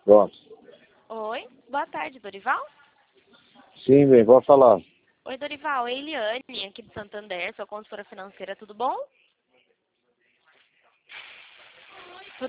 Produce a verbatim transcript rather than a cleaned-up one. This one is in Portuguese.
Pronto. Oi, boa tarde, Dorival. Sim, bem, pode falar. Oi, Dorival, é Eliane, aqui de Santander, sua consultora financeira, tudo bom?